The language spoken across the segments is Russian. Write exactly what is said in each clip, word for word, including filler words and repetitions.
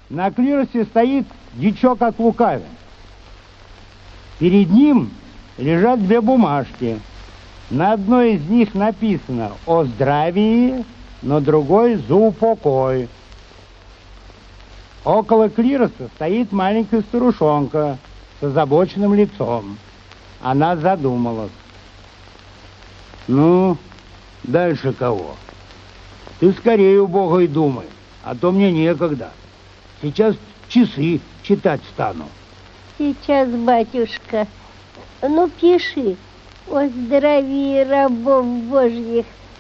На клиросе стоит дичок от лукавя. Перед ним лежат две бумажки. На одной из них написано «О здравии», на другой «За упокой». Около клироса стоит маленькая старушонка с озабоченным лицом. Она задумалась. Ну, дальше кого? Ты скорее, убогой, думай, а то мне некогда. Сейчас часы читать стану. Сейчас, батюшка. Ну, пиши. О здравии рабов Божьих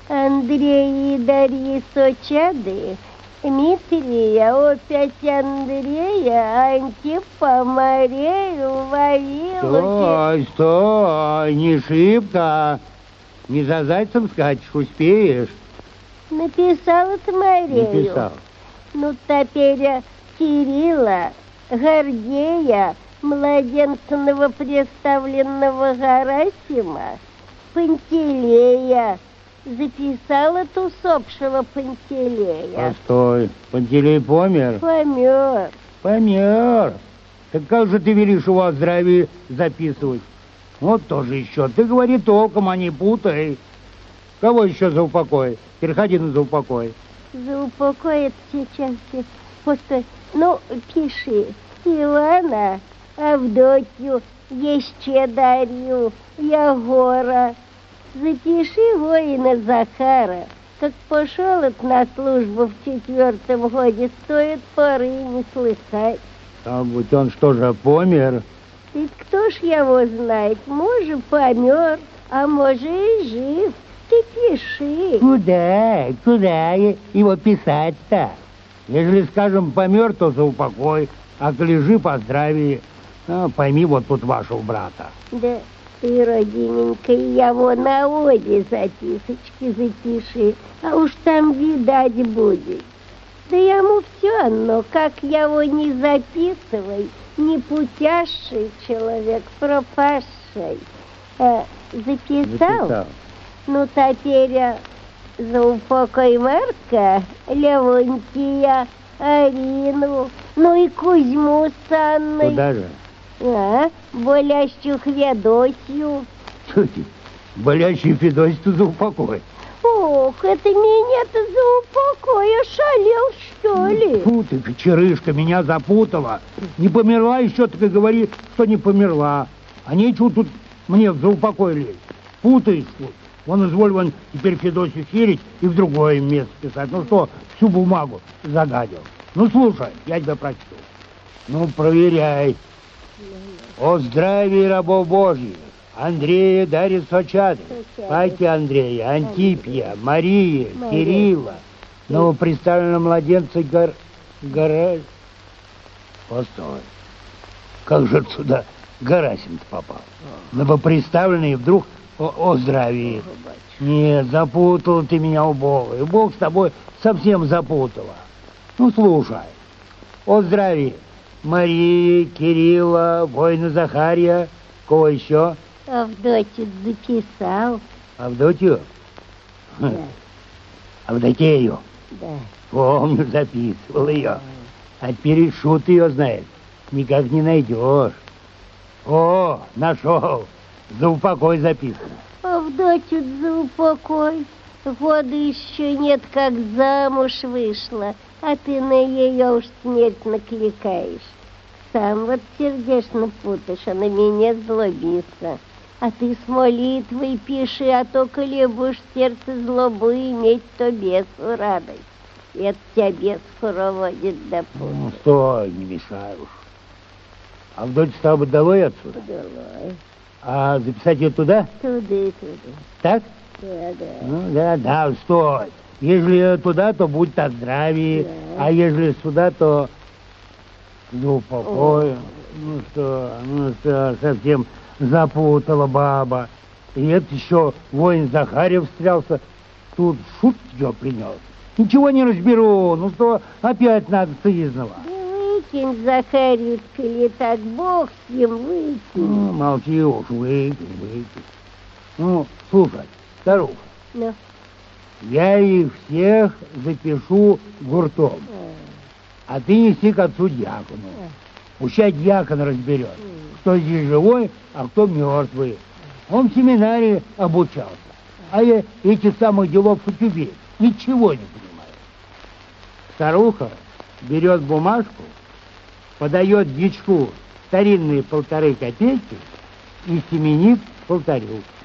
Андрея и Дарьи Сочады, Дмитрия, опять Андрея, Антипа, Марию, Вавилу. Стой, стой, не шибко. Не за зайцем скачешь, успеешь. Написала-то Марию. Написал. Ну, теперь Кирилла, Гордея, младенца новопреставленного Гарасима, Пантелея. Записала ту усопшего Пантелея. Постой, Пантелей помер? Помер. Помер. Так как же ты велишь его о здравии записывать? Вот тоже еще. Ты говори толком, а не путай. Кого еще за упокой? Переходи на за упокой. За упокой это сейчас. Постой. Ну, пиши. Ивана, Авдотью, еще Дарью, Ягора. Запиши воина Захара. Как пошел от на службу в четвертом годе, стоит поры не слыхать. А вот он что же, помер? Ведь кто ж его знает? Может, помер, а может и жив. Ты пиши. Куда? Куда его писать-то? Если, скажем, помер, то за упокой, а коли жив, о здравии. А, пойми вот тут вашего брата. Да, ты, родиненька, его на оде записочки запиши, а уж там видать будет. Да ему все одно, как его не записывай, не путящий человек, пропавший. Э, записал? Записал. Ну, теперь за упокой Марка, Левонтия, Арину, ну и Кузьму с Анной. Куда же? А, болящую Федосью. Что ты, болящий Федосию за упокой? Ох, это меня-то за упокой, ошалел, что ли? Фу ты, кочерышка, меня запутала. Не померла еще, так и говори, что не померла. А нечего тут мне в заупокой лезть. Путаешь тут. Вон, изволь, вон, теперь Федосию херить и в другое место писать. Ну что, всю бумагу загадил. Ну, слушай, я тебя прочту. Ну, проверяй. О здравии рабов Божьих, Андрея, Дарьи Сочады, Пати Андрея, Антипья, Марии, Кирилла, новоприставленного младенца Гор... Гора... Постой. Как же сюда Гарасин попал? Новоприставленный вдруг о, о здравии. Нет, запутал ты меня, убогой. Бог с тобой совсем запутала. Ну, слушай. О здравии. Марии, Кирилла, воина Захария, кого еще? Авдотью записал. Авдотью? Да. Авдотею? Да. Помню, записывал ее. А теперь шут ее знает. Никак не найдешь. О, нашел. За упокой записано. Авдотью за упокой. Года еще нет, как замуж вышла, а ты на ее уж смерть накликаешь. Сам вот сердечно путаешь, а на меня злобится. А ты с молитвой пиши, а то, коли будешь в сердце злобу иметь, то бесу радость. И от тебя бес хороводит до пути. Ну, стой, не мешай уж. Авдотья, стало быть, долой отсюда? Долой. А записать ее туда? Туда, туда. Так? Да, да. Ну, да, да, стой. Если туда, то будь о здравии, Да. а если сюда, то за упокой. Ну что, ну что, совсем запутала баба. И это еще воин Захарьев встрялся. Тут шут ее принес. Ничего не разберу. Ну что, опять надо сызнова. Да выкинь, Захарию, коли так, Бог с ним, выкинь. Ну, молчи уж, выкинь, выкинь. Ну, слушай, старуха, Ну, я их всех запишу гуртом. А ты неси к отцу дьякону. Пущай дьякон разберет, кто здесь живой, а кто мертвый. Он в семинарии обучался. А я этих самых делов хоть убей, ничего не понимаю. Старуха берет бумажку, подает дичку старинные полторы копейки и семенит к алтарю.